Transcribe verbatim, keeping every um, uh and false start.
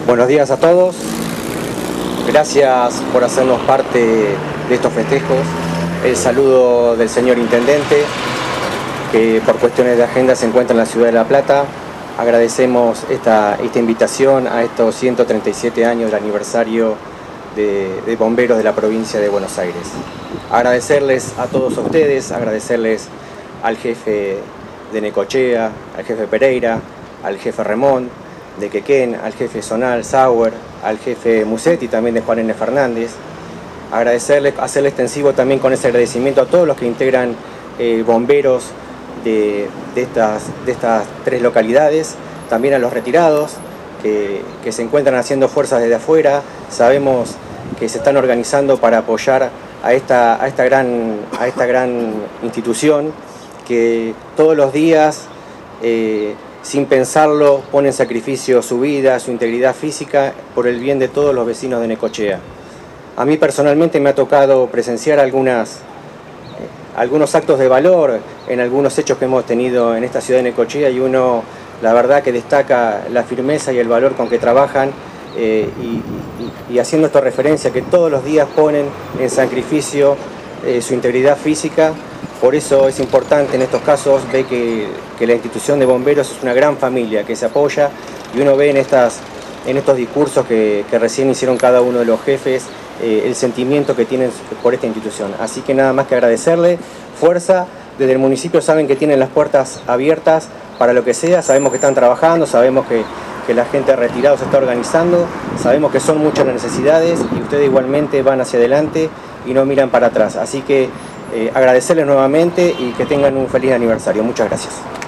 Buenos días a todos. Gracias por hacernos parte de estos festejos. El saludo del señor Intendente, que por cuestiones de agenda se encuentra en la ciudad de La Plata. Agradecemos esta, esta invitación a estos ciento treinta y siete años del aniversario de, de bomberos de la provincia de Buenos Aires. Agradecerles a todos ustedes, agradecerles al jefe de Necochea, al jefe Pereira, al jefe Remón, de Quequén, al jefe Zonal, Sauer, al jefe Musetti, también de Juan N. Fernández. Agradecerles, hacerle extensivo también con ese agradecimiento a todos los que integran eh, bomberos de, de, estas, de estas tres localidades, también a los retirados que, que se encuentran haciendo fuerzas desde afuera. Sabemos que se están organizando para apoyar a esta, a esta, gran, a esta gran institución que todos los días, eh, sin pensarlo, pone en sacrificio su vida, su integridad física por el bien de todos los vecinos de Necochea. A mí personalmente me ha tocado presenciar algunas, eh, algunos actos de valor en algunos hechos que hemos tenido en esta ciudad de Necochea, y uno, la verdad, que destaca la firmeza y el valor con que trabajan, eh, y, y, y haciendo esto referencia que todos los días ponen en sacrificio eh, su integridad física. Por eso es importante en estos casos ver que, que la institución de bomberos es una gran familia que se apoya, y uno ve en, estas, en estos discursos que, que recién hicieron cada uno de los jefes eh, el sentimiento que tienen por esta institución. Así que nada más que agradecerle, fuerza. Desde el municipio saben que tienen las puertas abiertas para lo que sea, sabemos que están trabajando, sabemos que, que la gente retirada se está organizando, sabemos que son muchas las necesidades y ustedes igualmente van hacia adelante y no miran para atrás. Así que Eh, agradecerles nuevamente y que tengan un feliz aniversario. Muchas gracias.